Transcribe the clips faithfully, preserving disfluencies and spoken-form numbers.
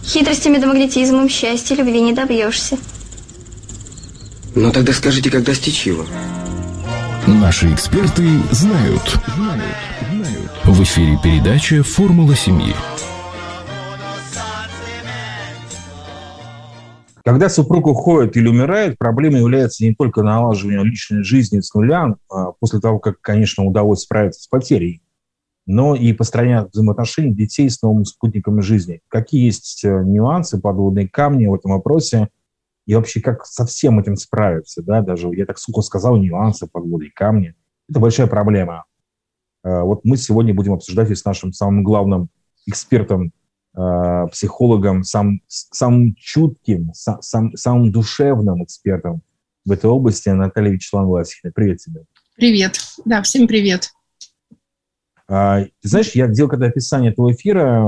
Хитростями да магнетизмом счастья, любви не добьешься. Ну тогда скажите, как достичь его? Наши эксперты знают. Знают, знают. В эфире передача «Формула семьи». Когда супруг уходит или умирает, проблемой является не только налаживание личной жизни с нуля, после того, как, конечно, удалось справиться с потерей, но и построение взаимоотношений детей с новыми спутниками жизни. Какие есть нюансы, подводные камни в этом вопросе, и вообще как со всем этим справиться, да, даже я так сухо сказал, нюансы, подводные камни. Это большая проблема. Вот мы сегодня будем обсуждать и с нашим самым главным экспертом, психологом, сам, самым чутким, сам, сам, самым душевным экспертом в этой области Натальей Вячеславовной Власихиной. Привет тебе. Привет. Да, всем привет. А, ты знаешь, я делал когда описание этого эфира,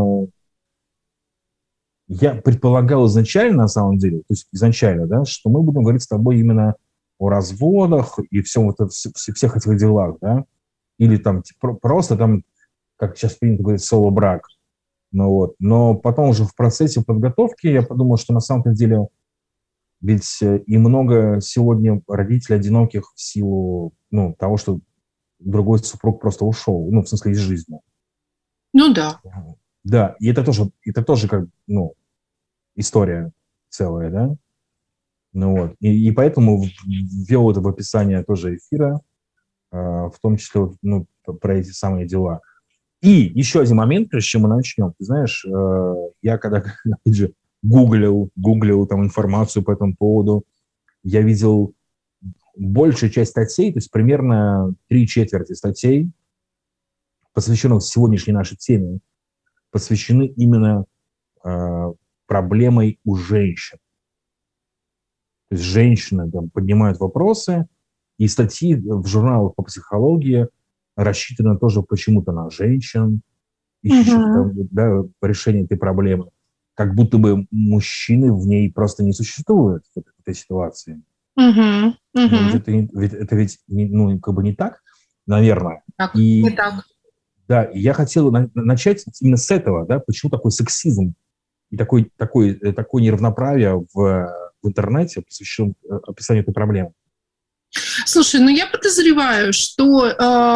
я предполагал изначально, на самом деле, то есть изначально, да, что мы будем говорить с тобой именно о разводах и всем вот, всех этих делах, да, или там типа, просто там, как сейчас принято говорить, соло-брак. Ну, вот. Но потом уже в процессе подготовки я подумал, что на самом деле ведь и много сегодня родителей одиноких в силу ну, того, что другой супруг просто ушел, ну, в смысле, из жизни. Ну да. Да, и это тоже, это тоже как, ну, история целая, да? Ну вот. И, и поэтому ввел это в описание тоже эфира, э, в том числе ну, про эти самые дела. И еще один момент, прежде чем мы начнем. Ты знаешь, э, я когда, опять же, гуглил, гуглил там информацию по этому поводу, я видел большую часть статей, то есть примерно три четверти статей, посвященных сегодняшней нашей теме, посвящены именно э, проблемой у женщин. То есть женщины там поднимают вопросы, и статьи в журналах по психологии рассчитаны тоже почему-то на женщин, ищущих uh-huh. да, решение этой проблемы. Как будто бы мужчины в ней просто не существуют в этой, в этой ситуации. Uh-huh. Uh-huh. Но ведь это, ведь, это ведь не, ну, как бы не так, наверное. Так, и, не так. Да, и я хотел на, начать именно с этого, да, почему такой сексизм и такой, такой, такое неравноправие в, в интернете посвящен описанию этой проблемы. Слушай, ну я подозреваю, что э,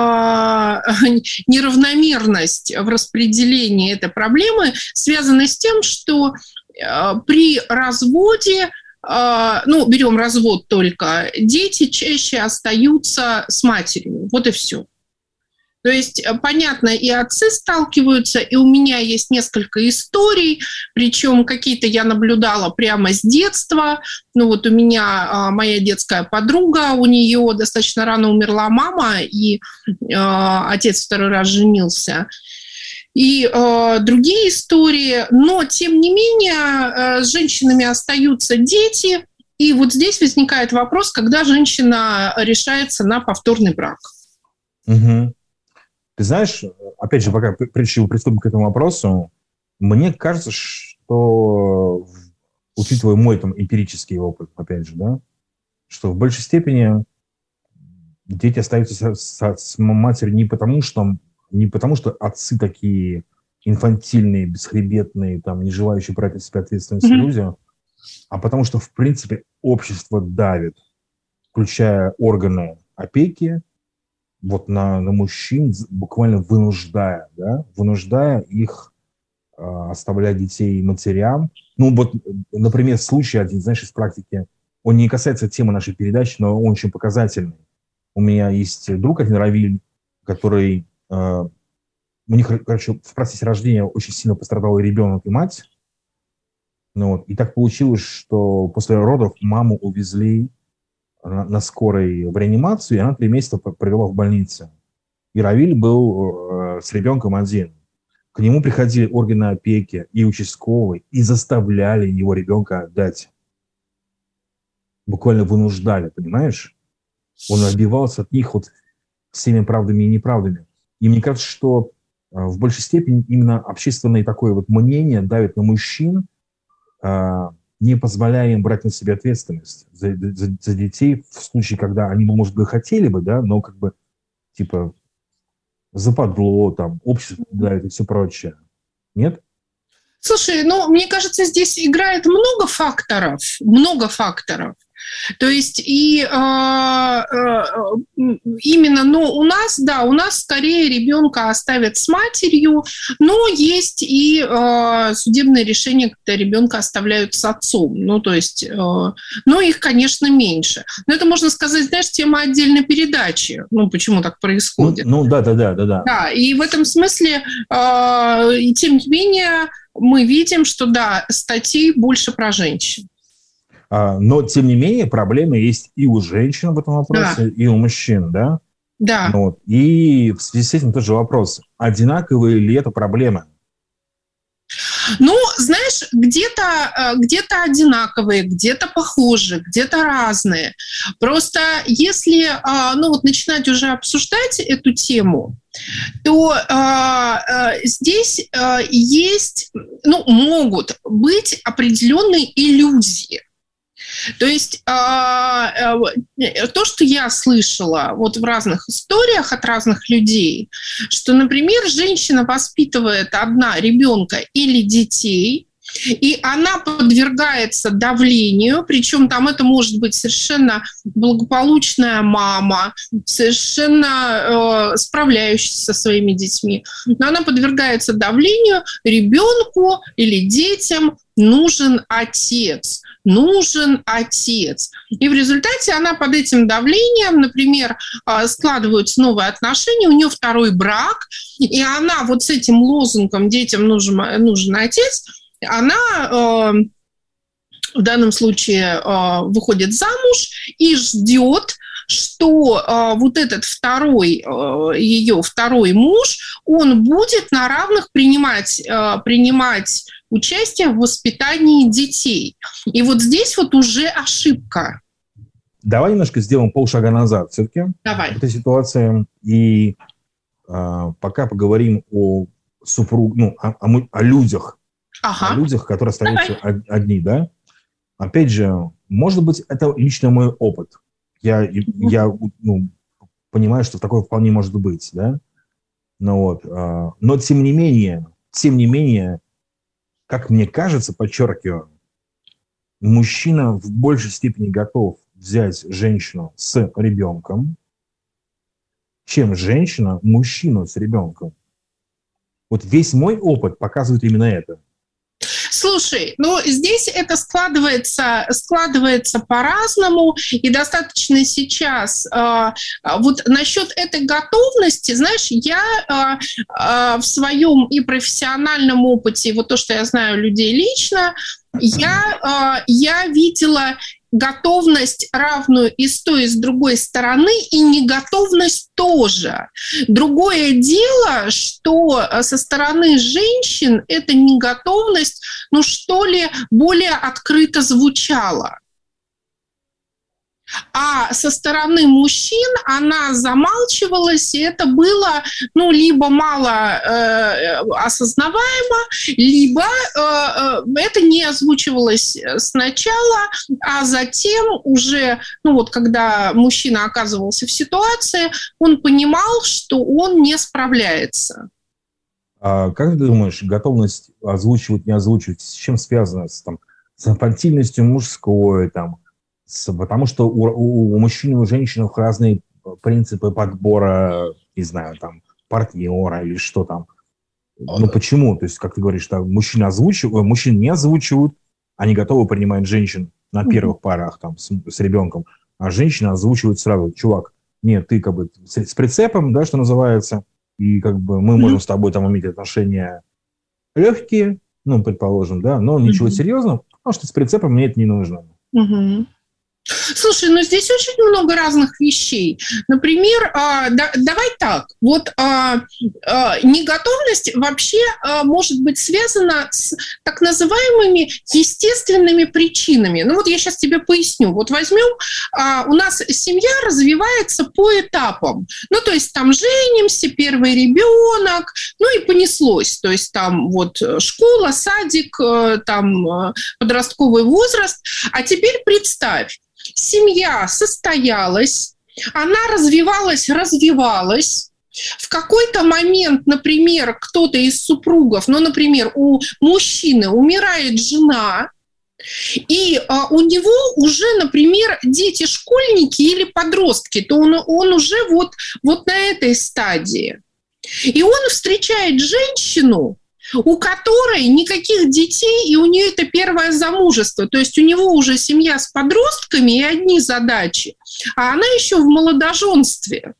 неравномерность в распределении этой проблемы связана с тем, что э, при разводе, э, ну, берем развод только, дети чаще остаются с матерью. Вот и все. То есть, понятно, и отцы сталкиваются, и у меня есть несколько историй, причем какие-то я наблюдала прямо с детства. Ну вот у меня а, моя детская подруга, у нее достаточно рано умерла мама, и а, отец второй раз женился. И а, другие истории, но тем не менее а, с женщинами остаются дети, и вот здесь возникает вопрос, когда женщина решается на повторный брак. Угу. Ты знаешь, опять же, пока прежде чем приступим к этому вопросу, мне кажется, что, учитывая мой там эмпирический опыт, опять же, да, что в большей степени дети остаются с, с матерью не потому, что, не потому, что отцы такие инфантильные, бесхребетные, там, не желающие брать на себя ответственность mm-hmm. люди, а потому что, в принципе, общество давит, включая органы опеки, вот на, на мужчин, буквально вынуждая, да, вынуждая их э, оставлять детей матерям. Ну вот, например, случай один, знаешь, из практики, он не касается темы нашей передачи, но он очень показательный. У меня есть друг один, Равиль, который, э, у них, короче, в процессе рождения очень сильно пострадал и ребенок, и мать. Ну, вот, и так получилось, что после родов маму увезли На, на скорой в реанимацию, и она три месяца провела в больнице. И Равиль был э, с ребенком один. К нему приходили органы опеки и участковые, и заставляли его ребенка отдать. Буквально вынуждали, понимаешь? Он отбивался от них вот всеми правдами и неправдами. И мне кажется, что э, в большей степени именно общественное такое вот мнение давит на мужчин, э, не позволяя им брать на себя ответственность за, за, за детей в случае, когда они, может быть, хотели бы, да, но как бы, типа, западло, там, общество давит и все прочее. Нет? Слушай, ну, мне кажется, здесь играет много факторов, много факторов. То есть и э, э, именно, ну, у нас, да, у нас скорее ребенка оставят с матерью, но есть и э, судебные решения, когда ребенка оставляют с отцом. Ну, то есть, э, но их, конечно, меньше. Но это, можно сказать, знаешь, тема отдельной передачи. Ну, почему так происходит? Ну, ну да, да, да, да, да. Да, и в этом смысле, э, и тем не менее, мы видим, что, да, статей больше про женщин. Но, тем не менее, проблемы есть и у женщин в этом вопросе, да. и у мужчин, да? Да. Вот. И в связи с этим тот же вопрос. Одинаковые ли это проблемы? Ну, знаешь, где-то, где-то одинаковые, где-то похожие, где-то разные. Просто если, ну, вот начинать уже обсуждать эту тему, то э, здесь э, есть, ну, могут быть определенные иллюзии. То есть то, что я слышала вот в разных историях от разных людей, что, например, женщина воспитывает одна ребенка или детей, и она подвергается давлению, причем там это может быть совершенно благополучная мама, совершенно э, справляющаяся со своими детьми, но она подвергается давлению, ребенку или детям нужен отец. Нужен отец. И в результате она под этим давлением, например, складываются новые отношения, у нее второй брак, и она вот с этим лозунгом «детям нужен, нужен отец», она э, в данном случае э, выходит замуж и ждет, что э, вот этот второй, э, ее второй муж, он будет на равных принимать, э, принимать участие в воспитании детей. И вот здесь вот уже ошибка. Давай немножко сделаем полшага назад все-таки. Давай. В этой ситуации. И э, пока поговорим о супруг, ну, о, о, о людях, ага. о людях, которые остаются Давай. одни, да. Опять же, может быть, это лично мой опыт. Я, я ну, понимаю, что такое вполне может быть, да. Но вот, э, но тем не менее, тем не менее, как мне кажется, подчеркиваю, мужчина в большей степени готов взять женщину с ребенком, чем женщина мужчину с ребенком. Вот весь мой опыт показывает именно это. Слушай, ну здесь это складывается, складывается по-разному, и достаточно сейчас э, вот насчет этой готовности, знаешь, я э, э, в своем и профессиональном опыте, вот то, что я знаю людей лично, я, э, я видела готовность равную и с той, и с другой стороны, и неготовность тоже. Другое дело, что со стороны женщин эта неготовность, ну что ли, более открыто звучала. А со стороны мужчин она замалчивалась, и это было, ну, либо мало э, осознаваемо, либо э, это не озвучивалось сначала, а затем уже, ну вот, когда мужчина оказывался в ситуации, он понимал, что он не справляется. А как ты думаешь, готовность озвучивать, не озвучивать, с чем связано? С, там, с инфантильностью мужской, там, потому что у, у, у мужчин и у женщин разные принципы подбора, не знаю, там, партнера или что там. Ну, почему? То есть, как ты говоришь, что мужчины озвучивают, мужчин не озвучивают, они готовы принимать женщин на первых mm-hmm. парах там, с, с ребенком, а женщины озвучивают сразу: чувак, нет, ты как бы с, с прицепом, да, что называется, и как бы мы mm-hmm. можем с тобой там иметь отношения легкие, ну, предположим, да, но ничего mm-hmm. серьезного, потому что с прицепом мне это не нужно. Mm-hmm. Слушай, ну здесь очень много разных вещей. Например, да, давай так, вот неготовность вообще может быть связана с так называемыми естественными причинами. Ну вот я сейчас тебе поясню. Вот возьмем, у нас семья развивается по этапам. Ну то есть там женимся, первый ребенок, ну и понеслось. То есть там вот школа, садик, там подростковый возраст. А теперь представь, семья состоялась, она развивалась, развивалась, В какой-то момент, например, кто-то из супругов, ну, например, у мужчины умирает жена, и а, у него уже, например, дети-школьники или подростки, то он, он уже вот, вот на этой стадии. И он встречает женщину, у которой никаких детей, и у нее это первое замужество. То есть у него уже семья с подростками и одни задачи, а она еще в молодоженстве.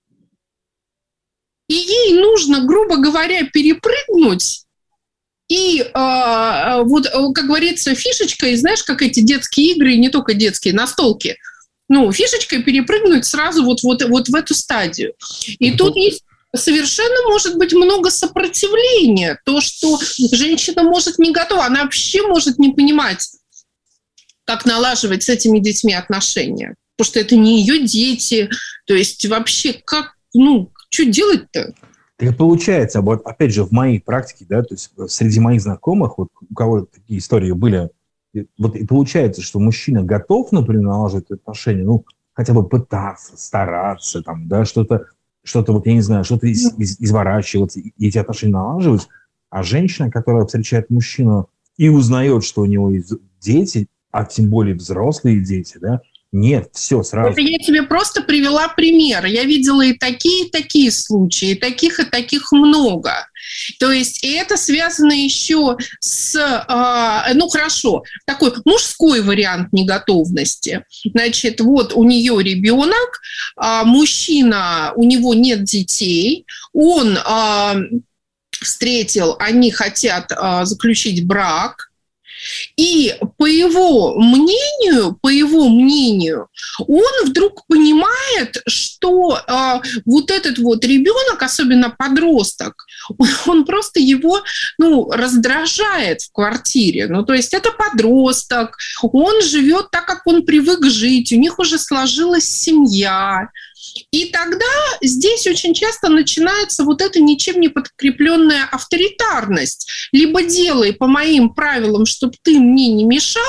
И ей нужно, грубо говоря, перепрыгнуть. И э, вот, как говорится, фишечкой, знаешь, как эти детские игры, и не только детские, настолки, ну, фишечкой перепрыгнуть сразу вот, вот, вот в эту стадию. И тут есть совершенно может быть много сопротивления. То, что женщина может не готова, она вообще может не понимать, как налаживать с этими детьми отношения. Потому что это не ее дети. То есть вообще как, ну, что делать-то? Так получается, вот опять же в моей практике, да, то есть среди моих знакомых, вот у кого такие истории были, вот и получается, что мужчина готов, например, налаживать отношения, ну, хотя бы пытаться, стараться, там, да, что-то, что-то вот, я не знаю, что-то из, из, изворачиваться, и эти отношения налаживать, а женщина, которая встречает мужчину и узнает, что у него есть дети, а тем более взрослые дети, да, нет, все, сразу. Это я тебе просто привела пример. Я видела и такие, и такие случаи, и таких, и таких много. То есть и это связано еще с, э, ну хорошо, такой мужской вариант неготовности. Значит, вот у нее ребенок, э, мужчина, у него нет детей, он э, встретил, они хотят э, заключить брак. И по его мнению, по его мнению, он вдруг понимает, что э, вот этот вот ребенок, особенно подросток, он, он просто его, ну, раздражает в квартире. Ну, то есть это подросток, он живет так, как он привык жить, у них уже сложилась семья. И тогда здесь очень часто начинается вот эта ничем не подкрепленная авторитарность. Либо делай по моим правилам, чтобы ты мне не мешал,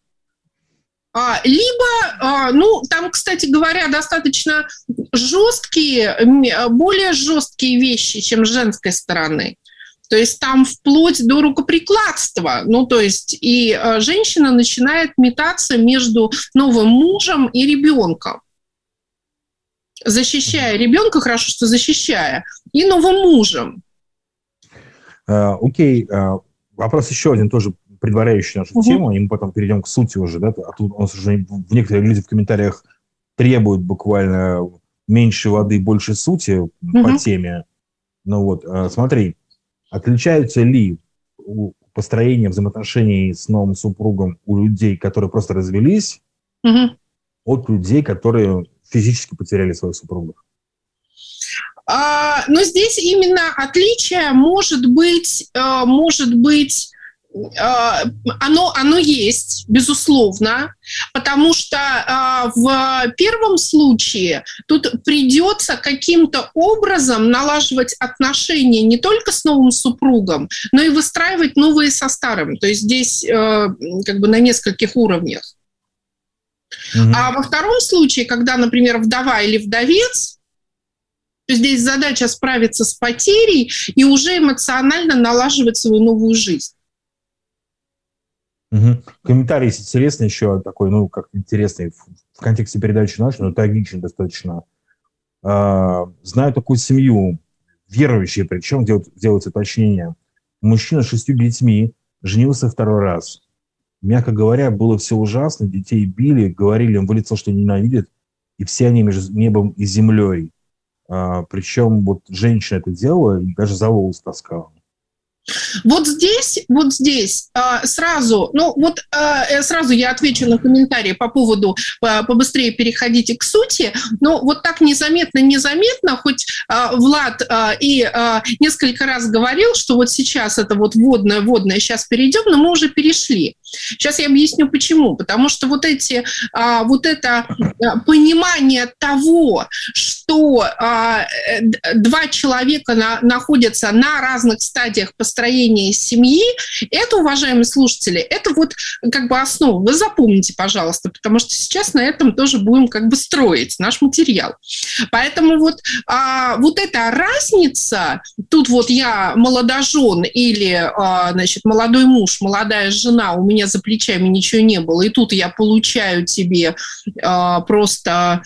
либо, ну, там, кстати говоря, достаточно жесткие, более жесткие вещи, чем с женской стороны. То есть там вплоть до рукоприкладства. Ну, то есть и женщина начинает метаться между новым мужем и ребенком. Защищая ребенка, хорошо, что защищая, и новым мужем. Uh, окей, uh, вопрос еще один, тоже предваряющий нашу uh-huh. тему, и мы потом перейдем к сути уже, да, а тут у нас уже в некоторые люди в комментариях требуют буквально меньше воды, больше сути uh-huh. по теме. Ну вот, uh, смотри, отличаются ли построение взаимоотношений с новым супругом у людей, которые просто развелись, uh-huh. от людей, которые физически потеряли своих супругов? А, но здесь именно отличие может быть, может быть, оно, оно есть, безусловно, потому что в первом случае тут придется каким-то образом налаживать отношения не только с новым супругом, но и выстраивать новые со старым. То есть здесь как бы на нескольких уровнях. Uh-huh. А во втором случае, когда, например, вдова или вдовец, то здесь задача справиться с потерей и уже эмоционально налаживать свою новую жизнь. Uh-huh. Комментарий есть интересный еще такой, ну, как интересный в контексте передачи нашей, но трагичный достаточно. Uh, знаю такую семью, верующие, причем делают, делаются уточнения. Мужчина с шестью детьми женился второй раз. Мягко говоря, было все ужасно, детей били, говорили им в лицо, что ненавидят, и все они между небом и землей. А, причем вот женщина это делала и даже за волосы таскала. Вот здесь, вот здесь сразу, ну вот сразу я отвечу на комментарии по поводу побыстрее переходите к сути, но вот так незаметно-незаметно, хоть Влад и несколько раз говорил, что вот сейчас это вот вводное-вводное, сейчас перейдем, но мы уже перешли. Сейчас я объясню, почему. Потому что вот, эти, вот это понимание того, что два человека находятся на разных стадиях построения семьи, это, уважаемые слушатели, это вот как бы основа. Вы запомните, пожалуйста, потому что сейчас на этом тоже будем как бы строить наш материал. Поэтому вот, вот эта разница, тут вот я молодожен или, значит, молодой муж, молодая жена, у меня за плечами ничего не было, и тут я получаю тебе просто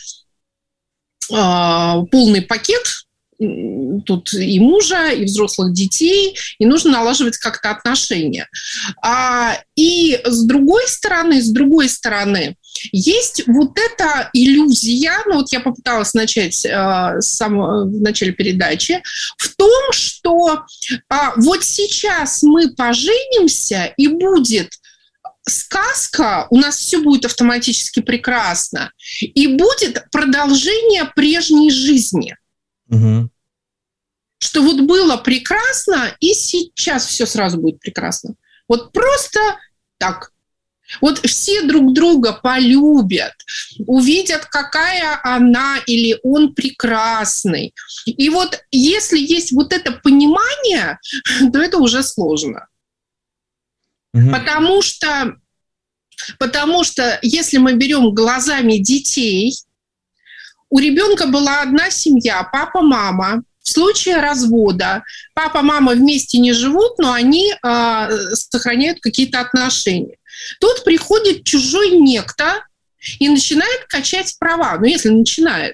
полный пакет, тут и мужа, и взрослых детей, и нужно налаживать как-то отношения. А, и с другой стороны, с другой стороны, есть вот эта иллюзия, ну вот я попыталась начать а, с самого, в начале передачи, в том, что а, вот сейчас мы поженимся, и будет сказка, у нас все будет автоматически прекрасно, и будет продолжение прежней жизни. Угу. Что вот было прекрасно, и сейчас все сразу будет прекрасно. Вот просто так. Вот все друг друга полюбят, увидят, какая она или он прекрасный. И вот если есть вот это понимание, то это уже сложно. Угу. Потому что, потому что если мы берем глазами детей, у ребенка была одна семья, папа, мама. В случае развода папа, мама вместе не живут, но они э, сохраняют какие-то отношения. Тут приходит чужой некто и начинает качать права. Ну, если начинает.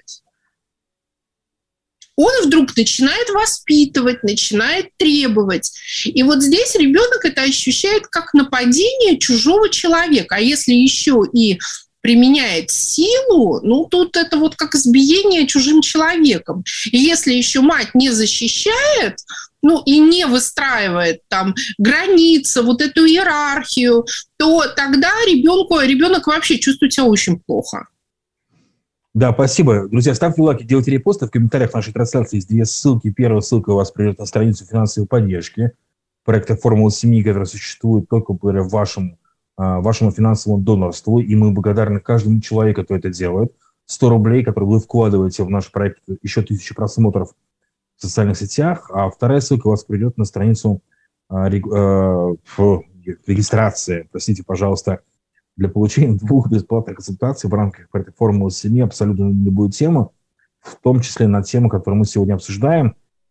Он вдруг начинает воспитывать, начинает требовать. И вот здесь ребенок это ощущает как нападение чужого человека. А если еще и применяет силу, ну, тут это вот как избиение чужим человеком. И если еще мать не защищает, ну, и не выстраивает там границы, вот эту иерархию, то тогда ребенку, ребенок вообще чувствует себя очень плохо. Да, спасибо. Друзья, ставьте лайки, делайте репосты. В комментариях нашей трансляции есть две ссылки. Первая ссылка у вас приведет на страницу финансовой поддержки проекта «Формула семьи», который существует только благодаря вашему вашему финансовому донорству, и мы благодарны каждому человеку, кто это делает. сто рублей, которые вы вкладываете в наш проект, еще тысячи просмотров в социальных сетях, а вторая ссылка вас приведет на страницу э, э, регистрации, простите, пожалуйста, для получения двух бесплатных консультаций в рамках проекта «Формула семьи» абсолютно на любую тему, в том числе на тему, которую мы сегодня обсуждаем.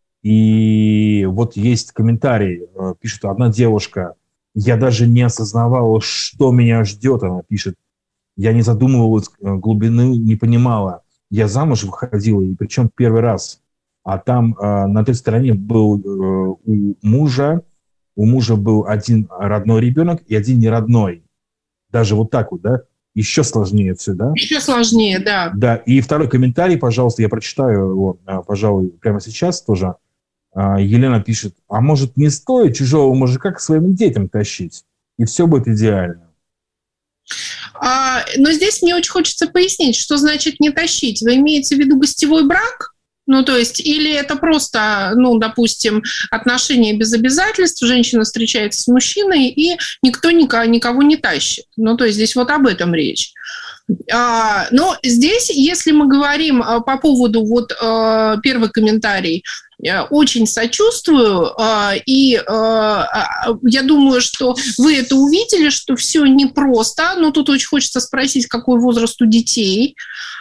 И вот есть комментарий, э, пишет одна девушка: «Я даже не осознавала, что меня ждет», она пишет. «Я не задумывалась глубины, не понимала. Я замуж выходила, и причем первый раз. А там э, на той стороне был э, у мужа, у мужа был один родной ребенок и один неродной. Даже вот так вот, да? Еще сложнее все, да?» Еще сложнее, да. Да, и второй комментарий, пожалуйста, я прочитаю его, пожалуй, прямо сейчас тоже. Елена пишет: «А может, не стоит чужого мужика к своим детям тащить, и все будет идеально?» А, но здесь мне очень хочется пояснить, что значит не тащить. Вы имеете в виду гостевой брак? Ну, то есть, или это просто, ну, допустим, отношения без обязательств, женщина встречается с мужчиной, и никто никого, никого не тащит. Ну, то есть, здесь вот об этом речь. А, но здесь, если мы говорим по поводу вот первый комментарий, очень сочувствую, и я думаю, что вы это увидели, что все непросто, но тут очень хочется спросить, какой возраст у детей.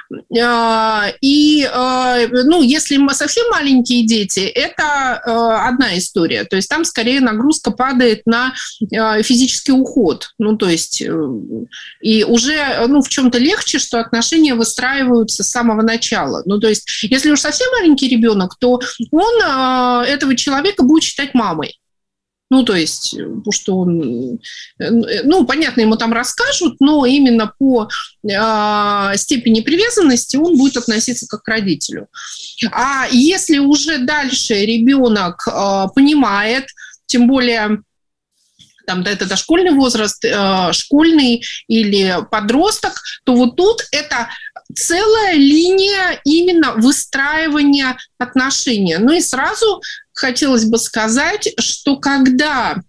И, ну, если мы совсем маленькие дети, это одна история, то есть там скорее нагрузка падает на физический уход, ну, то есть и уже, ну, в чем-то легче, что отношения выстраиваются с самого начала, ну, то есть если уж совсем маленький ребенок, то он этого человека будет считать мамой. Ну, то есть, потому что он, ну, понятно, ему там расскажут, но именно по э, степени привязанности он будет относиться как к родителю. А если уже дальше ребенок э, понимает, тем более, там, да, это дошкольный возраст, э, школьный или подросток, то вот тут это целая линия именно выстраивания отношений. Ну и сразу хотелось бы сказать, что когда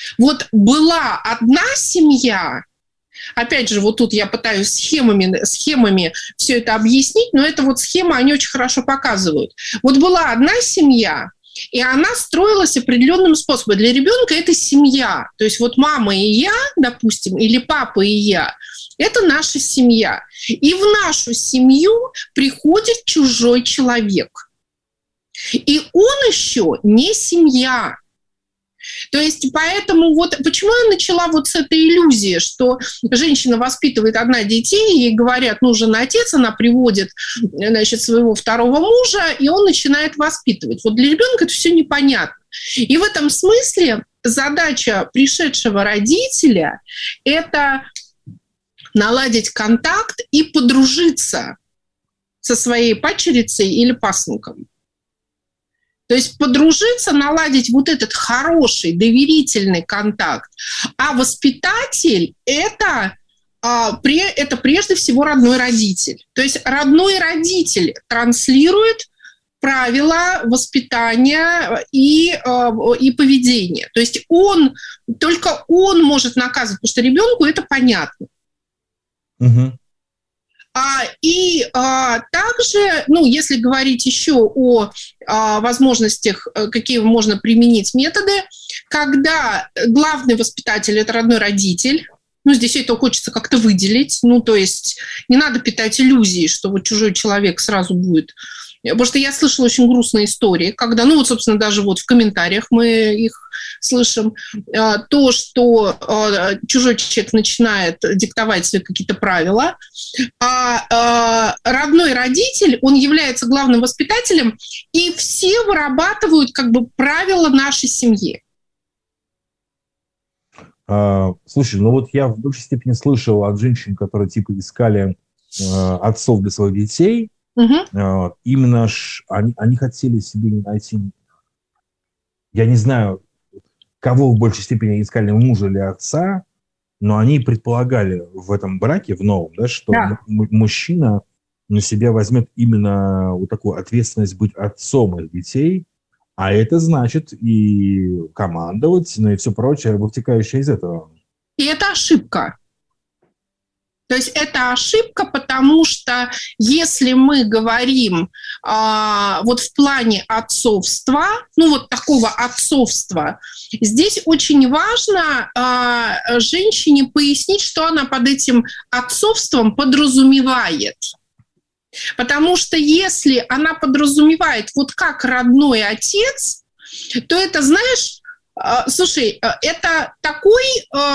Вот была одна семья, опять же, вот тут я пытаюсь схемами, схемами все это объяснить, но это вот схемы, они очень хорошо показывают. Вот была одна семья, и она строилась определенным способом. Для ребенка это семья. То есть вот мама и я, допустим, или папа и я, это наша семья. И в нашу семью приходит чужой человек. И он еще не семья. То есть поэтому вот почему я начала вот с этой иллюзии, что женщина воспитывает одна детей, ей говорят, нужен отец, она приводит, значит, своего второго мужа, и он начинает воспитывать. Вот для ребенка это все непонятно. И в этом смысле задача пришедшего родителя – это наладить контакт и подружиться со своей падчерицей или пасынком. То есть подружиться, наладить вот этот хороший, доверительный контакт. А воспитатель – это, это прежде всего родной родитель. То есть родной родитель транслирует правила воспитания и, и поведения. То есть он, только он может наказывать, потому что ребенку это понятно. Угу. А, и а, также, ну, если говорить еще о а, возможностях, какие можно применить методы, когда главный воспитатель – это родной родитель, ну, здесь это хочется как-то выделить, ну, то есть не надо питать иллюзии, что вот чужой человек сразу будет. Потому что я слышала очень грустные истории, когда, ну вот, собственно, даже вот в комментариях мы их слышим, то, что чужой человек начинает диктовать свои какие-то правила, а родной родитель, он является главным воспитателем, и все вырабатывают как бы правила нашей семьи. Слушай, ну вот я в большей степени слышал от женщин, которые типа искали отцов для своих детей. Угу. Именно ж, они, они хотели себе не найти, я не знаю, кого в большей степени искали, мужа или отца, но они предполагали в этом браке, в новом, да, что да. м- мужчина на себя возьмет именно вот такую ответственность быть отцом их детей, а это значит и командовать, ну и все прочее, вытекающее из этого. И это ошибка. То есть это ошибка, потому что если мы говорим а, вот в плане отцовства, ну вот такого отцовства, здесь очень важно а, женщине пояснить, что она под этим отцовством подразумевает. Потому что если она подразумевает вот как родной отец, то это, знаешь, слушай, это такой,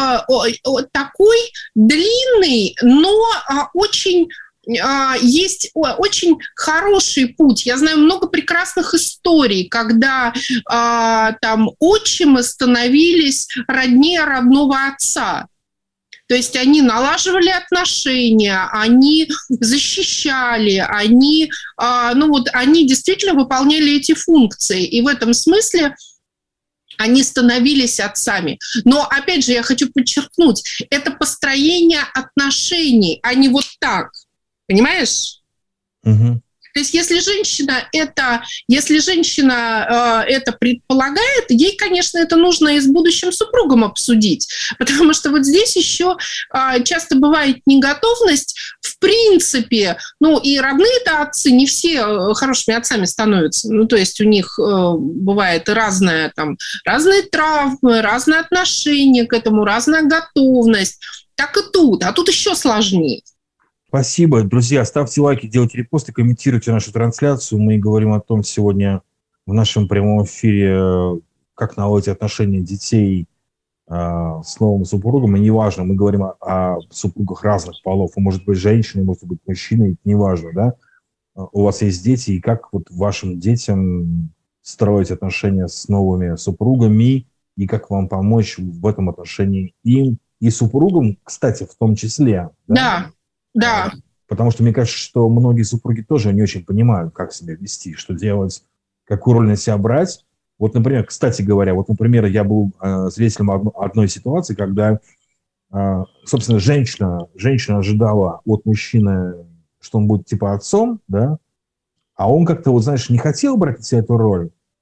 такой длинный, но очень есть очень хороший путь. Я знаю много прекрасных историй, когда там отчимы становились роднее родного отца. То есть они налаживали отношения, они защищали, они, ну вот, они действительно выполняли эти функции. И в этом смысле они становились отцами. Но, опять же, я хочу подчеркнуть, это построение отношений, а не вот так. Понимаешь? Угу. То есть если женщина это, если женщина э, это предполагает, ей, конечно, это нужно и с будущим супругом обсудить. Потому что вот здесь еще э, часто бывает неготовность в принципе. Ну и родные-то отцы не все хорошими отцами становятся. Ну то есть у них э, бывает разная, там, разные травмы, разные отношения к этому, разная готовность. Так и тут. А тут еще сложнее. Спасибо. Друзья, ставьте лайки, делайте репосты, комментируйте нашу трансляцию. Мы говорим о том сегодня в нашем прямом эфире, как наладить отношения детей э, с новым супругом. И неважно, мы говорим о, о супругах разных полов. Он может быть женщиной, может быть мужчиной, это неважно, да? У вас есть дети, и как вот вашим детям строить отношения с новыми супругами, и как вам помочь в этом отношении им и супругам, кстати, в том числе. Да. Да. Да. Потому что мне кажется, что многие супруги тоже не очень понимают, как себя вести, что делать, какую роль на себя брать. Вот, например, кстати говоря, вот, например, я был э, свидетелем одной ситуации, когда, э, собственно, женщина, женщина ожидала от мужчины, что он будет типа отцом, да, а он как-то, вот, знаешь, не хотел брать на себя эту роль,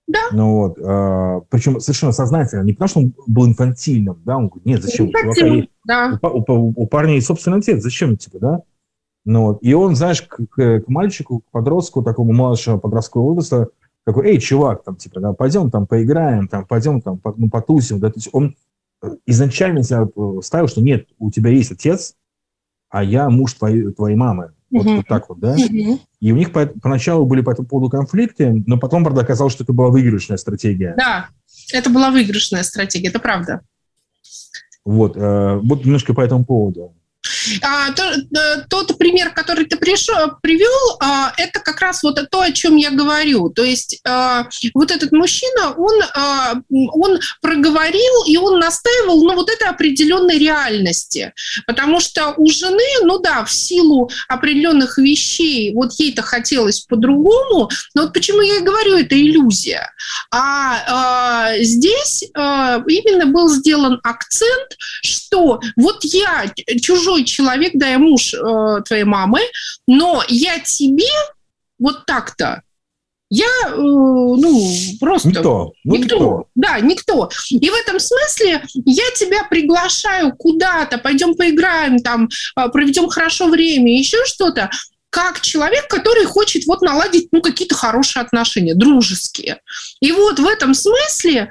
Да. Ну вот, э, причем совершенно сознательно, не потому что он был инфантильным, да, он говорит, нет, зачем? Инфантильным, да. У, у, у парней собственный отец, зачем, типа, да? Ну вот, и он, знаешь, к, к, к мальчику, к подростку, такому младшего подросткового возраста, такой, эй, чувак, там, типа, да, пойдем там поиграем, там, пойдем там, по, ну, потусим, да, то есть он изначально себя ставил, что нет, у тебя есть отец, а я муж твоей, твоей мамы. Вот, Угу. вот так вот, да? Угу. И у них по, поначалу были по этому поводу конфликты, но потом, правда, оказалось, что это была выигрышная стратегия. Да, это была выигрышная стратегия, это правда. Вот, э, вот немножко по этому поводу. А, то, тот пример, который ты пришел, привел, а, это как раз вот то, о чем я говорю. То есть а, вот этот мужчина, он, а, он проговорил и он настаивал на вот этой определенной реальности. Потому что у жены, ну да, в силу определенных вещей, вот ей-то хотелось по-другому, но вот почему я и говорю, это иллюзия. А, а здесь а, именно был сделан акцент, что вот я чужой человек, да, я муж э, твоей мамы, но я тебе вот так-то, я, э, ну, просто... Никто. Ну, никто. никто. Да, никто. И в этом смысле я тебя приглашаю куда-то, пойдем поиграем, там, проведем хорошо время, еще что-то, как человек, который хочет вот наладить, ну, какие-то хорошие отношения, дружеские. И вот в этом смысле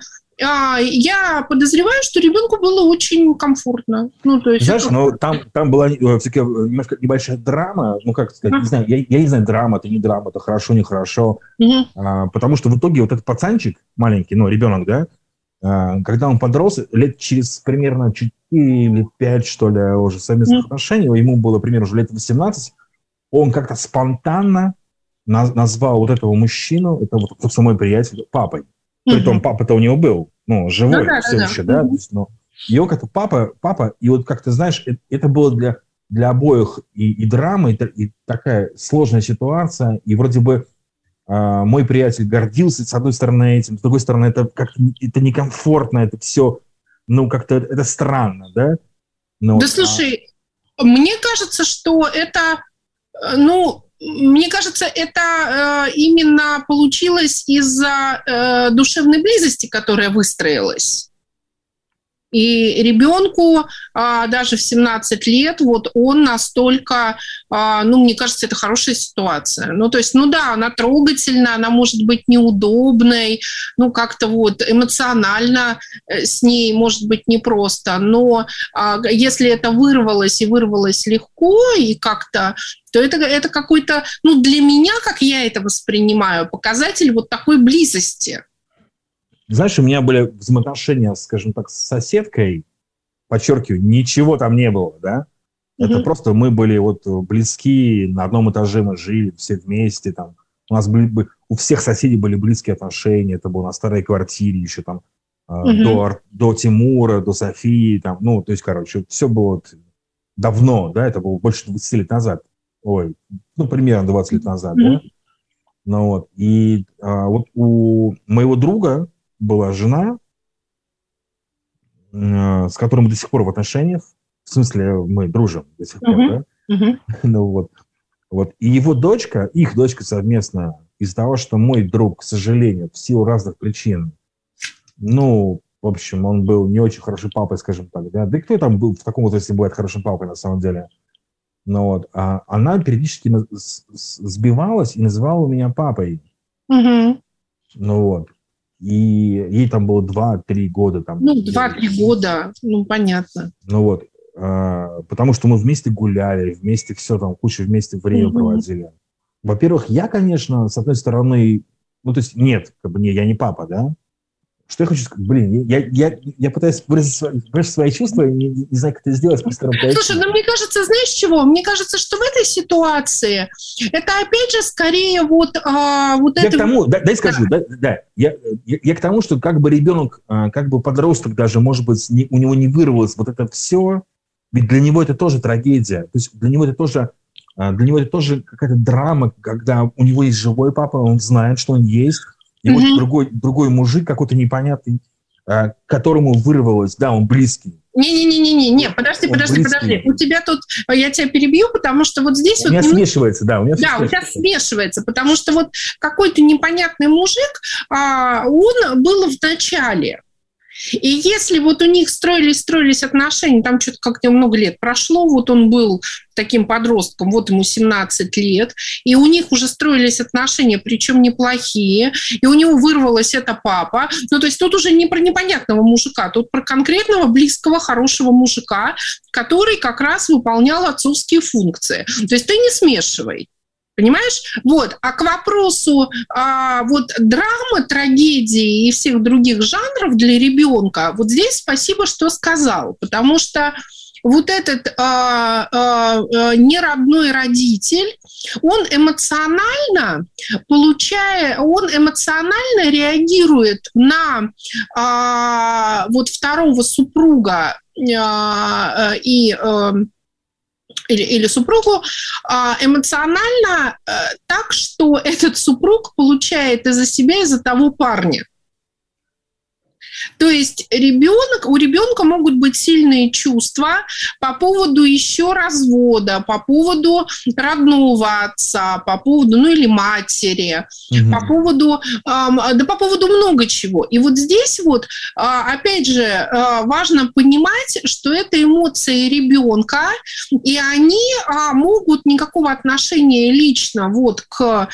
я подозреваю, что ребенку было очень комфортно. Ну, то есть знаешь, это... ну, там, там была все-таки немножко небольшая драма, ну, как сказать, uh-huh. не знаю, я, я не знаю, драма, это не драма, это хорошо, нехорошо, uh-huh. а, потому что в итоге вот этот пацанчик маленький, ну, ребенок, да, а, когда он подрос, лет через примерно четыре или пять, что ли, уже совместных uh-huh. отношений, ему было примерно уже лет восемнадцать, он как-то спонтанно наз- назвал вот этого мужчину, это вот, собственно, мой приятель, папой. Притом папа-то у него был, ну, живой, ну, да, все да, еще, да. да? То есть, ну, его как-то папа, папа, и вот как ты знаешь, это, это было для, для обоих и, и драма, и, и такая сложная ситуация, и вроде бы э, мой приятель гордился, с одной стороны, этим, с другой стороны, это как-то это некомфортно, это все, ну, как-то это странно, да? Ну, да, слушай, а... мне кажется, что это, ну... Мне кажется, это э, именно получилось из-за э, душевной близости, которая выстроилась. И ребенку а, даже в семнадцать лет, вот он настолько, а, ну, мне кажется, это хорошая ситуация. Ну, то есть, ну да, она трогательная, она может быть неудобной, ну, как-то вот эмоционально с ней может быть непросто, но а, если это вырвалось и вырвалось легко и как-то, то это, это какой-то, ну, для меня, как я это воспринимаю, показатель вот такой близости. Знаешь, у меня были взаимоотношения, скажем так, с соседкой, подчеркиваю, ничего там не было, да? Mm-hmm. Это просто мы были вот близки, на одном этаже мы жили все вместе, там, у нас были, у всех соседей были близкие отношения, это было на старой квартире еще там, mm-hmm. до, до Тимура, до Софии, там, ну, то есть, короче, все было вот давно, да, это было больше двадцать лет назад, ой, ну, примерно двадцать лет назад, mm-hmm. да? Ну вот, и а, вот у моего друга была жена, э, с которой мы до сих пор в отношениях. В смысле, мы дружим до сих пор, uh-huh. да? Uh-huh. Ну, вот. Вот. И его дочка, их дочка совместно, из-за того, что мой друг, к сожалению, в силу разных причин, ну, в общем, он был не очень хороший папой, скажем так, да? Да и кто там был в таком возрасте бывает хорошим папой, на самом деле? Ну, вот. А она периодически сбивалась и называла меня папой. Uh-huh. Ну, вот. И ей там было два-три года. Там, ну, два-три года, ну, понятно. Ну вот, э, потому что мы вместе гуляли, вместе все там, кучу вместе время mm-hmm. проводили. Во-первых, я, конечно, с одной стороны, ну, то есть, нет, как бы, не, я не папа, да? Что я хочу сказать? Блин, я, я, я пытаюсь выразить свои, свои чувства, не, не знаю, как это сделать. Слушай, ну мне кажется, знаешь чего? Мне кажется, что в этой ситуации это опять же скорее вот, а, вот я это... К тому, да, дай скажу, да, да, да я, я, я к тому, что как бы ребенок, как бы подросток даже, может быть, не, у него не вырвалось вот это все, ведь для него это тоже трагедия. То есть для него это тоже, для него это тоже какая-то драма, когда у него есть живой папа, он знает, что он есть. И mm-hmm. вот другой, другой мужик какой-то непонятный, а, которому вырвалось, да, он близкий, Не-не-не-не, не, подожди, Он подожди, близкий. подожди. У тебя тут, я тебя перебью, потому что вот здесь У вот... меня немного- смешивается, да. У меня всё Да, у тебя смешивается. смешивается, потому что вот какой-то непонятный мужик, а, он был в начале. И если вот у них строились, строились отношения, там что-то как-то много лет прошло, вот он был таким подростком, вот ему семнадцать лет, и у них уже строились отношения, причем неплохие, и у него вырвалась эта папа. Ну, то есть тут уже не про непонятного мужика, тут про конкретного, близкого, хорошего мужика, который как раз выполнял отцовские функции. То есть ты не смешивай. Понимаешь? Вот. А к вопросу а, вот драмы, трагедии и всех других жанров для ребенка, вот здесь спасибо, что сказал, потому что вот этот а, а, а, неродной родитель, он эмоционально, получая, он эмоционально реагирует на а, вот второго супруга а, и а, Или, или супругу эмоционально так, что этот супруг получает из-за себя, из-за того парня. То есть ребенок, у ребенка могут быть сильные чувства по поводу еще развода, по поводу родного отца, по поводу, ну или матери, Мгм. по поводу, да по поводу много чего. И вот здесь вот, опять же, важно понимать, что это эмоции ребенка, и они могут никакого отношения лично вот к,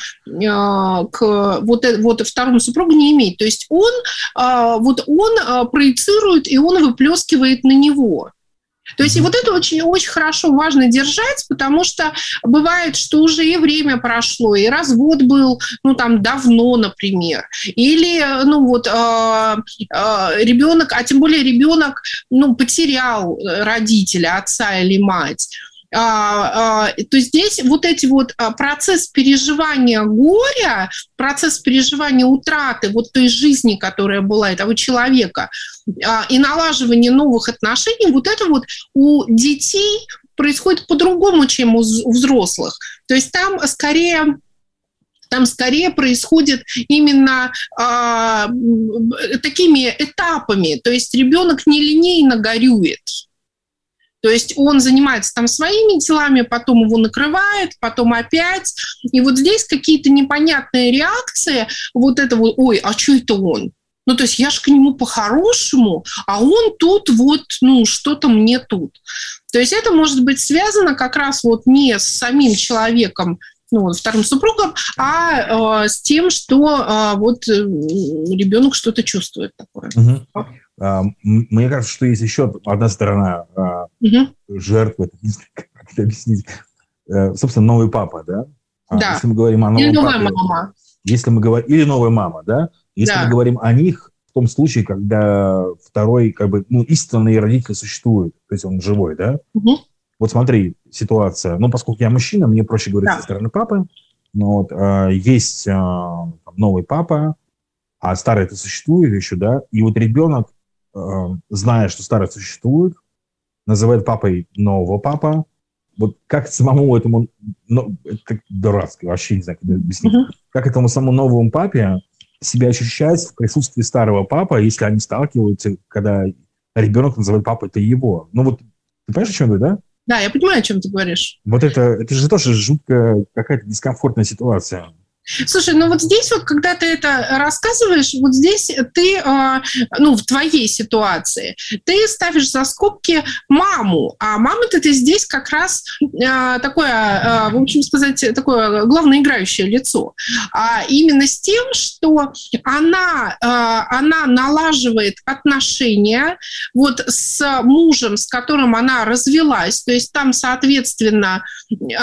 к вот, вот второму супругу не иметь. То есть он вот он проецирует, и он выплескивает на него. То есть и вот это очень, очень хорошо, важно держать, потому что бывает, что уже и время прошло, и развод был, ну, там, давно, например. Или, ну, вот, э, э, ребенок, а тем более ребенок, ну, потерял родителя, отца или мать. А, а, то здесь вот эти вот а, процесс переживания горя, процесс переживания утраты вот той жизни, которая была, этого человека, а, и налаживание новых отношений, вот это вот у детей происходит по-другому, чем у, у взрослых. То есть там скорее... Там скорее происходит именно а, такими этапами. То есть ребенок нелинейно горюет. То есть он занимается там своими делами, потом его накрывает, потом опять. И вот здесь какие-то непонятные реакции. Вот это вот, ой, а что это он? Ну, то есть я же к нему по-хорошему, а он тут вот, ну, что-то мне тут. То есть это может быть связано как раз вот не с самим человеком, ну, вот, вторым супругом, а э, с тем, что э, вот э, ребенок что-то чувствует такое. Мгм. А, м- Мне кажется, что есть еще одна сторона а, Мгм. жертвы, это не знаю, как это объяснить. Э, Собственно, новый папа, да? А, Да. Если мы говорим о новом Или новая папе, мама. если мы говорим, или новая мама, да? Если Да. мы говорим о них в том случае, когда второй, как бы, ну, истинный родитель существует, то есть он живой, да? Мгм. Вот смотри, ситуация. Ну, поскольку я мужчина, мне проще говорить Да. со стороны папы. Но вот э, есть э, там новый папа, а старый-то существует еще, да? И вот ребенок, э, зная, что старый существует, называет папой нового папа. Вот как самому этому, ну, это как дурацко, вообще не знаю, как это объяснить. Мгм. Как этому самому новому папе себя ощущать в присутствии старого папы, если они сталкиваются, когда ребенок называет папой-то его. Ну вот, ты понимаешь, о чем я говорю, да? Да, я понимаю, о чем ты говоришь. Вот это, это же тоже жуткая какая-то дискомфортная ситуация. Слушай, ну вот здесь вот, когда ты это рассказываешь, вот здесь ты, э, ну, в твоей ситуации, ты ставишь за скобки маму, а мама-то ты здесь как раз э, такое, э, в общем сказать, такое главное играющее лицо. А именно с тем, что она, э, она налаживает отношения вот с мужем, с которым она развелась, то есть там, соответственно, э,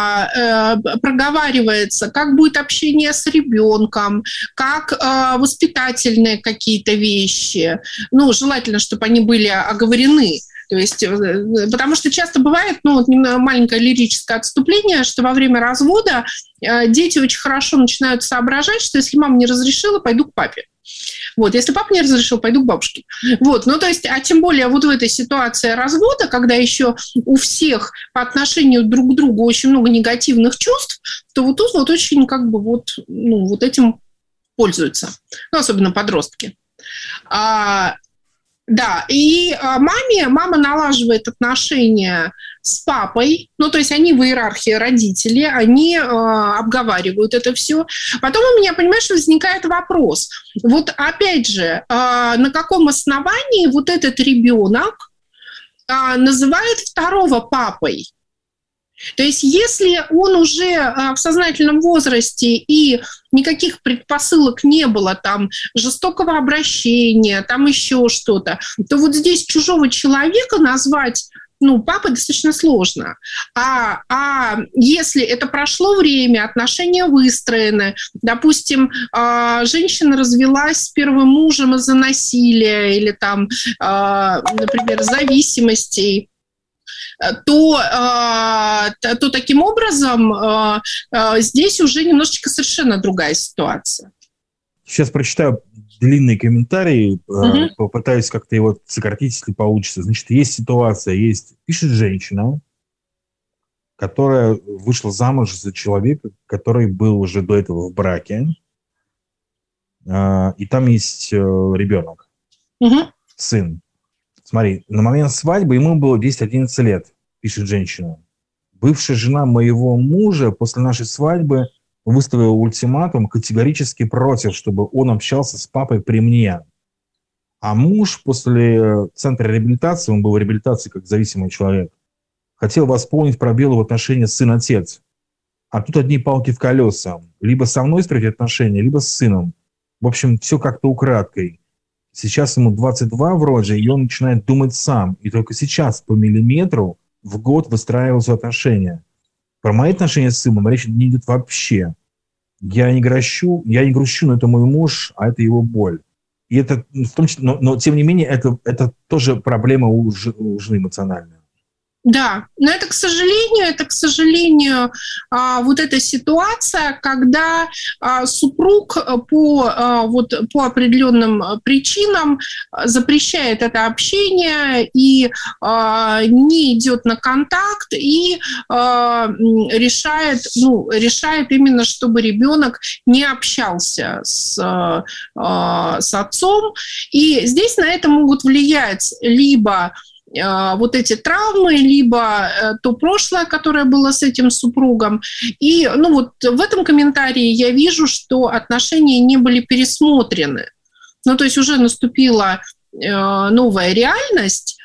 э, проговаривается, как будет общение с ребенком, как э, воспитательные какие-то вещи. Ну, желательно, чтобы они были оговорены. То есть, э, потому что часто бывает, ну, вот маленькое лирическое отступление, что во время развода э, дети очень хорошо начинают соображать, что если мама не разрешила, пойду к папе. Вот, если папа не разрешил, пойду к бабушке. Вот, ну, то есть, а тем более вот в этой ситуации развода, когда еще у всех по отношению друг к другу очень много негативных чувств, то вот тут вот очень как бы вот, ну, вот этим пользуются. Ну, особенно подростки. А, Да, и а, маме, мама налаживает отношения с папой, ну, то есть они в иерархии родители, они э, обговаривают это все. Потом у меня, понимаешь, возникает вопрос. Вот опять же, э, на каком основании вот этот ребенок э, называет второго папой? То есть если он уже э, в сознательном возрасте и никаких предпосылок не было, там, жестокого обращения, там еще что-то, то вот здесь чужого человека назвать, ну, папой достаточно сложно. А, а если это прошло время, отношения выстроены, допустим, э, женщина развелась с первым мужем из-за насилия или там, э, например, зависимостей, то, э, то таким образом э, э, здесь уже немножечко совершенно другая ситуация. Сейчас прочитаю длинный комментарий, Угу. попытаюсь как-то его сократить, если получится. Значит, есть ситуация, есть, пишет женщина, которая вышла замуж за человека, который был уже до этого в браке, и там есть ребенок, Угу. сын. Смотри, на момент свадьбы ему было десять-одиннадцать лет, пишет женщина. Бывшая жена моего мужа после нашей свадьбы выставила ультиматум категорически против, чтобы он общался с папой при мне. А муж после центра реабилитации, он был в реабилитации как зависимый человек, хотел восполнить пробелы в отношениях сын-отец. А тут одни палки в колеса. Либо со мной строить отношения, либо с сыном. В общем, все как-то украдкой. Сейчас ему двадцать два вроде, и он начинает думать сам. И только сейчас по миллиметру в год выстраиваются отношения. Про мои отношения с сыном речь не идет вообще. Я не грущу, я не грущу, но это мой муж, а это его боль. И это, в том числе, но, но тем не менее, это, это тоже проблема у, ж, у жены эмоциональная. Да, но это, к сожалению, это, к сожалению, вот эта ситуация, когда супруг по, вот, по определенным причинам запрещает это общение и не идет на контакт и решает, ну, решает именно, чтобы ребенок не общался с, с отцом. И здесь на это могут влиять либо вот эти травмы, либо то прошлое, которое было с этим супругом. И ну, вот в этом комментарии я вижу, что отношения не были пересмотрены. Ну, то есть уже наступила э, новая реальность,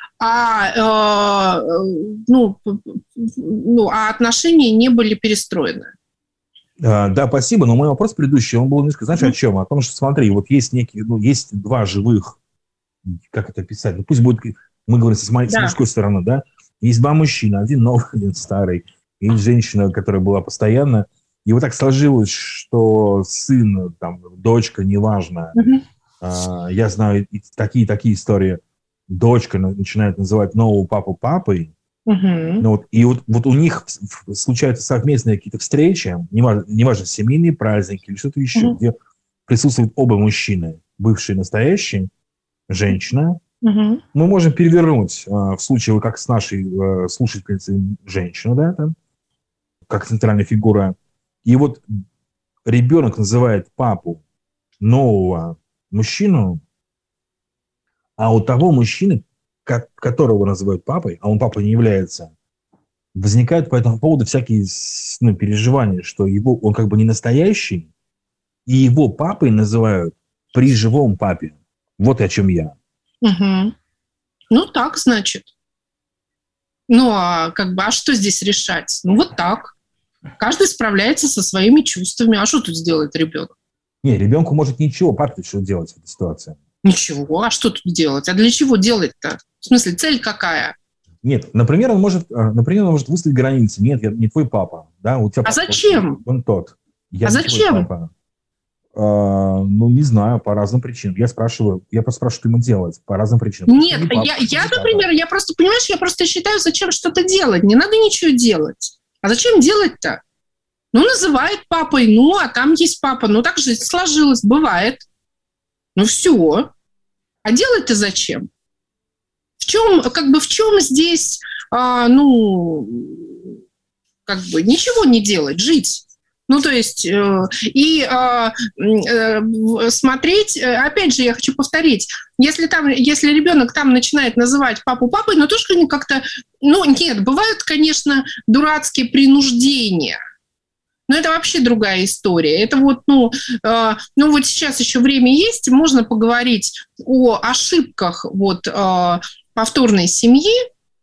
а, э, ну, ну, а отношения не были перестроены. А, да, спасибо, но мой вопрос предыдущий, он был немножко, знаешь, о чем? О том, что, смотри, вот есть некие, ну, есть два живых, как это писать, ну, пусть будет... Мы говорим с, моей, да. с мужской стороны, да? Есть два мужчины, один новый, один старый. Есть женщина, которая была постоянно. И вот так сложилось, что сын, там, дочка, неважно. Uh-huh. А, я знаю такие-такие истории. Дочка начинает называть нового папу папой. Uh-huh. Ну, вот, и вот, вот у них случаются совместные какие-то встречи, неважно, неважно семейные праздники или что-то еще, uh-huh. где присутствуют оба мужчины, бывший и настоящий, женщина. Угу. Мы можем перевернуть, в случае, как с нашей слушательницей, женщину, да, там, как центральная фигура. И вот ребенок называет папу нового мужчину, а у того мужчины, которого называют папой, а он папой не является, возникают по этому поводу всякие, ну, переживания, что его, он как бы не настоящий, и его папой называют при живом папе. Вот о чем я. Угу. Ну, так, значит. Ну, а как бы, а что здесь решать? Ну, вот так. Каждый справляется со своими чувствами. А что тут сделает ребенок? Не, ребенку может ничего, папе что делать в этой ситуации? Ничего. А что тут делать? А для чего делать-то? В смысле, цель какая? Нет, например, он может, например, он может выставить границы. Нет, я не твой папа. Да? У тебя а папа, зачем? Он тот. Я а зачем? Uh, ну, не знаю, по разным причинам. Я спрашиваю, я просто спрашиваю, что ему делать по разным причинам. Нет, папа, я, я например, я просто, понимаешь, я просто считаю, зачем что-то делать. Не надо ничего делать. А зачем делать-то? Ну, называет папой, ну, а там есть папа. Ну, так жизнь сложилась, бывает. Ну, все. А делать-то зачем? В чем, как бы, в чем здесь, а, ну, как бы, ничего не делать, жить? Ну, то есть, э, и э, э, смотреть, опять же, я хочу повторить, если, там, если ребенок там начинает называть папу папой, но тоже как-то, ну, нет, бывают, конечно, дурацкие принуждения. Но это вообще другая история. Это вот, ну, э, ну вот сейчас еще время есть, можно поговорить о ошибках вот, э, повторной семьи,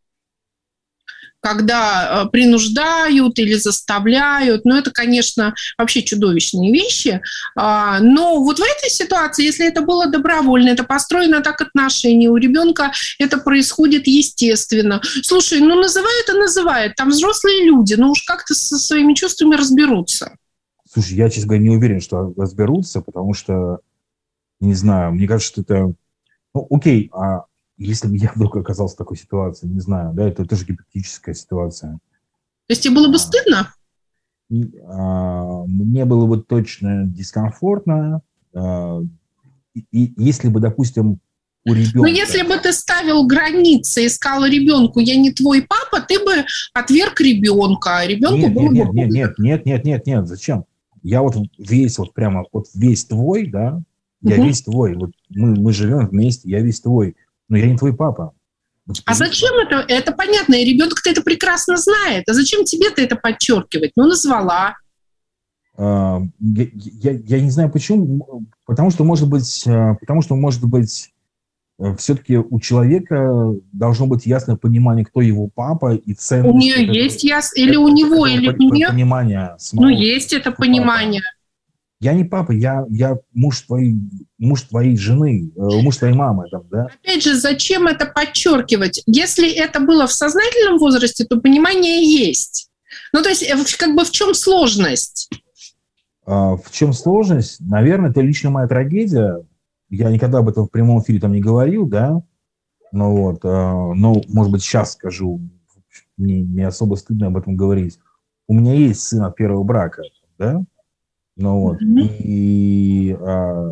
когда э, принуждают или заставляют. Ну, это, конечно, вообще чудовищные вещи. А, но вот в этой ситуации, если это было добровольно, это построено так отношения у ребенка, это происходит естественно. Слушай, ну, называют и называют. Там взрослые люди, ну уж как-то со своими чувствами разберутся. Слушай, я, честно говоря, не уверен, что разберутся, потому что, не знаю, мне кажется, что это... Ну, окей, а если бы я вдруг оказался в такой ситуации, не знаю, да, это тоже гипотетическая ситуация. То есть тебе было бы стыдно? И, а, мне было бы точно дискомфортно. А, и, и если бы, допустим, у ребенка... Но если бы ты ставил границы и сказал ребенку, я не твой папа, ты бы отверг ребенка. Ребенку нет, было нет, бы... нет, нет, нет, нет, нет, нет, зачем? Я вот весь, вот прямо, вот весь твой, да, я угу. весь твой. Вот мы, мы живем вместе, я весь твой. Но я не твой папа. А зачем это? Это понятно, и ребенок-то это прекрасно знает. А зачем тебе-то это подчеркивать? Ну, назвала. Я, я, я не знаю почему. Потому что, может быть, потому что, может быть, все-таки у человека должно быть ясное понимание, кто его папа и ценность. У нее этого, есть ясно, или у него, или у нее. Понимание самого, ну, есть это понимание. Папа. Я не папа, я, я муж, твоей, муж твоей жены, муж твоей мамы. Там, да? Опять же, зачем это подчеркивать? Если это было в сознательном возрасте, то понимание есть. Ну, то есть, как бы в чем сложность? А, в чем сложность? Наверное, это лично моя трагедия. Я никогда об этом в прямом эфире там не говорил, да? Ну, вот, а, но, может быть, сейчас скажу. Мне не особо стыдно об этом говорить. У меня есть сын от первого брака, да? Ну вот, mm-hmm. и а,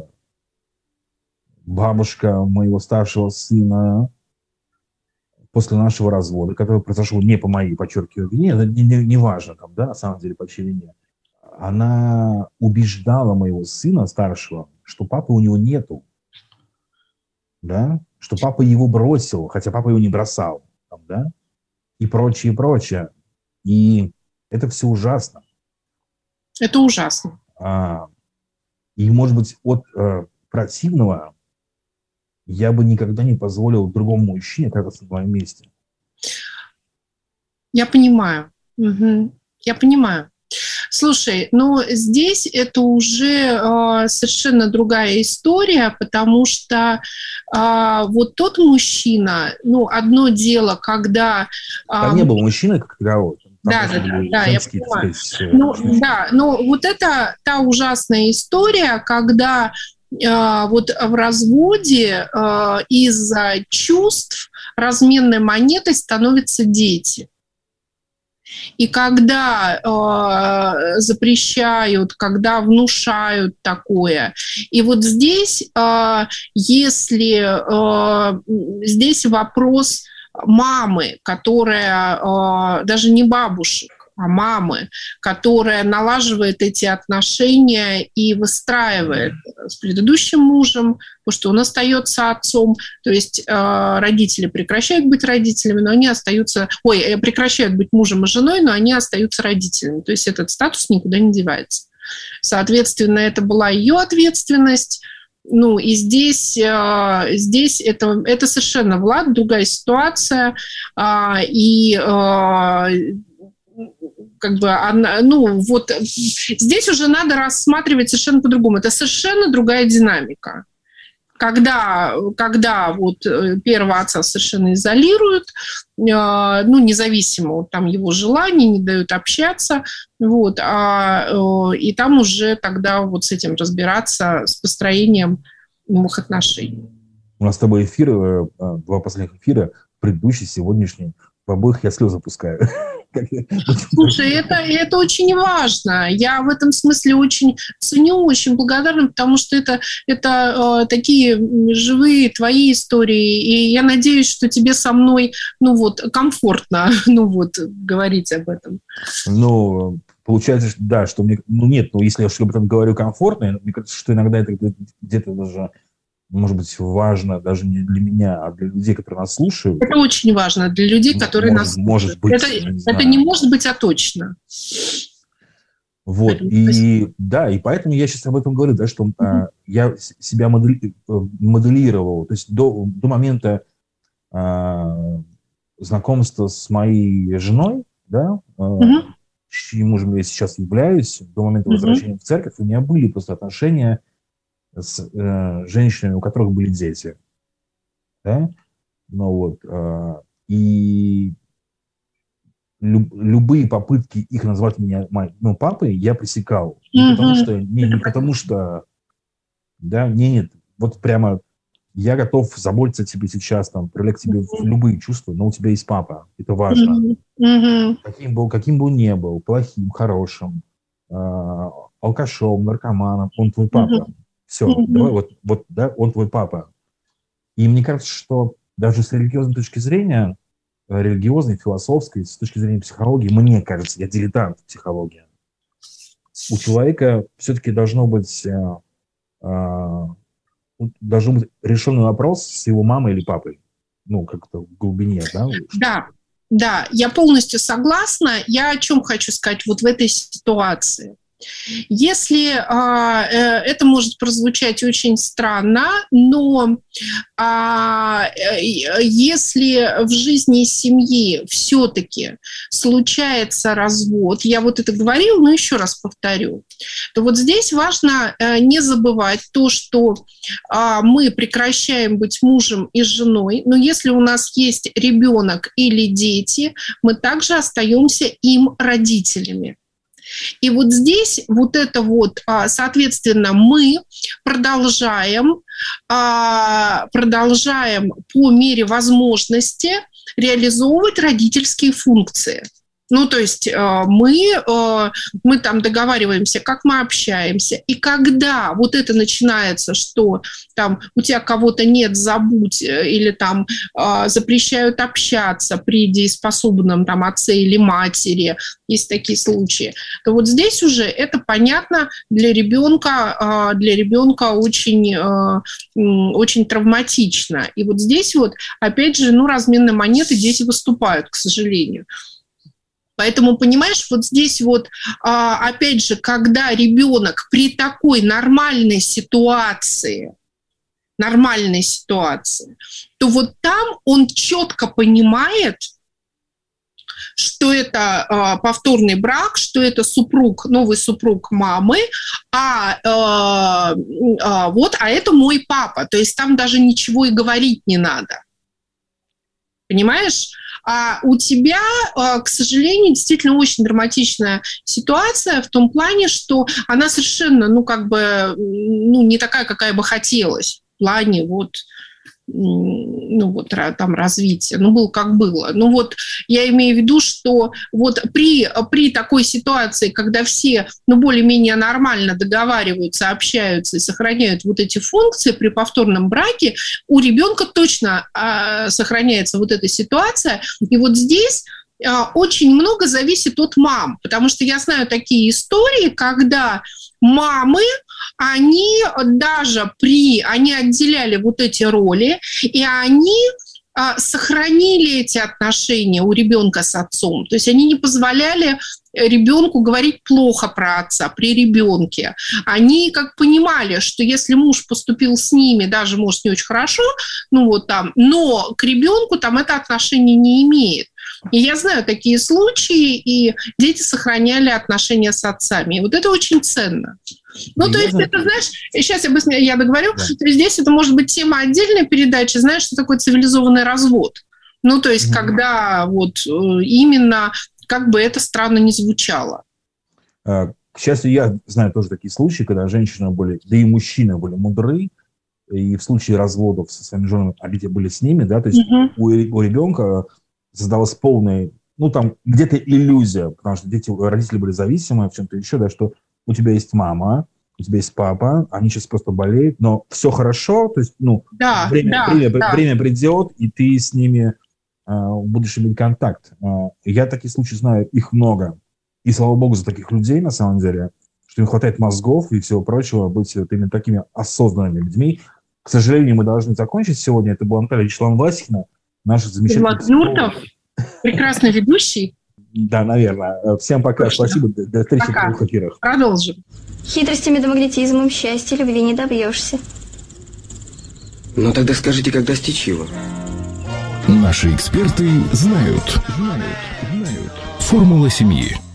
бабушка моего старшего сына после нашего развода, который произошел не по моей, подчеркиваю, вине, не, не, не важно там, да, на самом деле, по чьей вине, она убеждала моего сына старшего, что папы у него нету, да, что папа его бросил, хотя папа его не бросал, там, да, и прочее, прочее. И это все ужасно. Это ужасно. А, и, может быть, от а, противного я бы никогда не позволил другому мужчине оказаться на моем месте. Я понимаю. Угу. Я понимаю. Слушай, ну здесь это уже э, совершенно другая история, потому что э, вот тот мужчина, ну, одно дело, когда... Э, Там не было мужчины как такового. Да, да, да, да, я понимаю. Сказать, ну, да, но вот это та ужасная история, когда э, вот в разводе э, из-за чувств разменной монетой становятся дети. И когда э, запрещают, когда внушают такое. И вот здесь, э, если э, здесь вопрос мамы, которая, э, даже не бабушек, а мамы, которая налаживает эти отношения и выстраивает с предыдущим мужем, потому что он остается отцом, то есть э, родители прекращают быть родителями, но они остаются, ой, прекращают быть мужем и женой, но они остаются родителями, то есть этот статус никуда не девается. Соответственно, это была ее ответственность. Ну, и здесь, э, здесь это, это совершенно, Влад, другая ситуация, э, и э, как бы, она, ну, вот здесь уже надо рассматривать совершенно по-другому. Это совершенно другая динамика. Когда, когда вот первого отца совершенно изолируют, э, ну, независимо от там, его желаний, не дают общаться, вот, а, э, и там уже тогда вот с этим разбираться, с построением новых отношений. У нас с тобой эфиры, два последних эфира, предыдущий, сегодняшний, в обоих я слезы пускаю. Слушай, это, это очень важно. Я в этом смысле очень ценю, очень благодарна, потому что это, это э, такие живые твои истории, и я надеюсь, что тебе со мной, ну вот, комфортно, ну вот, говорить об этом. Ну, получается, что, да, что мне, ну нет, ну если я об этом говорю комфортно, мне кажется, что иногда это где-то даже, может быть, важно даже не для меня, а для людей, которые нас слушают. Это очень важно для людей, которые может, нас слушают. Может быть, это, не это не может быть, а точно. Вот, и да, и поэтому я сейчас об этом говорю, да, что mm-hmm. а, я себя модели, моделировал, то есть до, до момента а, знакомства с моей женой, да, mm-hmm. а, чьим мужем я сейчас являюсь, до момента mm-hmm. возвращения в церковь, у меня были просто отношения с э, женщинами, у которых были дети, да, ну вот, а, и Люб, любые попытки их назвать меня моим, ну, папой я пресекал. Не mm-hmm. потому что, не, не потому что, да, не, нет, вот прямо я готов заботиться о тебе сейчас, там, проявлять к тебе mm-hmm. любые чувства, но у тебя есть папа, это важно. Mm-hmm. Каким бы, каким бы он ни был, плохим, хорошим, э, алкашом, наркоманом, он твой папа. Mm-hmm. Все, mm-hmm. давай, вот, вот, да, он твой папа. И мне кажется, что даже с религиозной точки зрения, религиозной, философской, с точки зрения психологии, мне кажется, я дилетант в психологии, у человека все-таки должно быть, э, э, должен быть решенный вопрос с его мамой или папой. Ну, как-то в глубине, да? Да, да, я полностью согласна. Я о чем хочу сказать вот в этой ситуации. Если а, э, это может прозвучать очень странно, но а, э, если в жизни семьи все-таки случается развод, я вот это говорила, но еще раз повторю, то вот здесь важно э, не забывать то, что а, мы прекращаем быть мужем и женой, но если у нас есть ребенок или дети, мы также остаемся им родителями. И вот здесь вот это вот, соответственно, мы продолжаем, продолжаем по мере возможности реализовывать родительские функции. Ну, то есть мы, мы там договариваемся, как мы общаемся. И когда вот это начинается, что там у тебя кого-то нет, забудь, или там запрещают общаться при дееспособном там отце или матери, есть такие случаи, то вот здесь уже это понятно для ребенка, для ребенка очень, очень травматично. И вот здесь вот, опять же, ну, разменные монеты дети выступают, к сожалению. Поэтому, понимаешь, вот здесь вот, опять же, когда ребенок при такой нормальной ситуации, нормальной ситуации, то вот там он четко понимает, что это повторный брак, что это супруг, новый супруг мамы, а, а, а, вот, а это мой папа. То есть там даже ничего и говорить не надо. Понимаешь? А у тебя, к сожалению, действительно очень драматичная ситуация в том плане, что она совершенно, ну, как бы, ну, не такая, какая бы хотелось в плане вот, ну, вот там развития. Ну, было как было. Ну, вот я имею в виду, что вот при, при такой ситуации, когда все, ну, более-менее нормально договариваются, общаются и сохраняют вот эти функции при повторном браке, у ребенка точно а, сохраняется вот эта ситуация. И вот здесь а, очень много зависит от мам, потому что я знаю такие истории, когда мамы, они даже при, они отделяли вот эти роли, и они а, сохранили эти отношения у ребенка с отцом. То есть они не позволяли ребенку говорить плохо про отца при ребенке. Они как понимали, что если муж поступил с ними, даже, может, не очень хорошо, ну вот там, но к ребенку там это отношение не имеет. И я знаю такие случаи, и дети сохраняли отношения с отцами. И вот это очень ценно. Ну, то есть, это, знаешь, сейчас я быстро я договорю, да. То есть здесь это может быть тема отдельной передачи, знаешь, что такое цивилизованный развод. Ну, то есть, mm-hmm. когда вот именно, как бы это странно ни звучало. К счастью, я знаю тоже такие случаи, когда женщины были, да и мужчины были мудры, и в случае разводов со своими женами, а дети были с ними, да, то есть mm-hmm. у, у ребенка создалась полная, ну, там, где-то иллюзия, потому что дети, родители были зависимы в чем-то еще, да, что у тебя есть мама, у тебя есть папа, они сейчас просто болеют, но все хорошо, то есть, ну, да, время, да, время, да. время придет, и ты с ними э, будешь иметь контакт. Э, я такие случаи знаю, их много. И слава богу за таких людей, на самом деле, что им хватает мозгов и всего прочего быть вот именно такими осознанными людьми. К сожалению, мы должны закончить сегодня. Это была Наталья Вячеславовна, наша замечательная... Влад Нуртов, прекрасный ведущий. Да, наверное. Всем пока. Точно. Спасибо. До встречи в новых эфирах. Продолжим. Хитростями да магнетизмом счастья любви не добьешься. Ну тогда скажите, как достичь его? Наши эксперты знают. Знают. Знают. Формула семьи.